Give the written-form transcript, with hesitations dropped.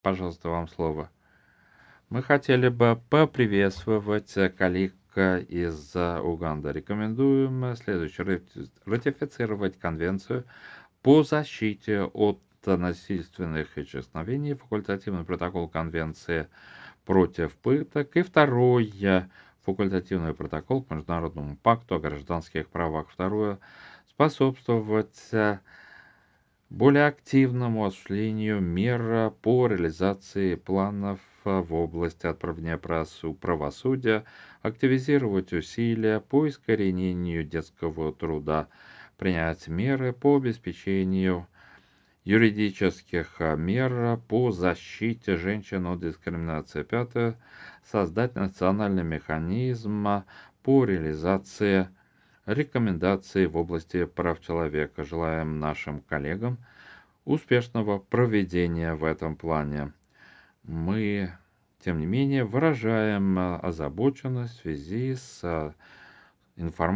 Пожалуйста, вам слово. Мы хотели бы поприветствовать коллег из Уганды. Рекомендуем следующее. Ратифицировать Конвенцию по защите от насильственных исчезновений, факультативный протокол Конвенции против пыток и второй факультативный протокол к Международному пакту о гражданских правах. Второе — способствовать более активному осуществлению мер по реализации планов в области отправления правосудия, активизировать усилия по искоренению детского труда, принять меры по обеспечению юридических мер по защите женщин от дискриминации. Пятое — создать национальный механизм по реализации рекомендаций в области прав человека. Желаем нашим коллегам успешного проведения в этом плане. Мы, тем не менее, выражаем озабоченность в связи с информацией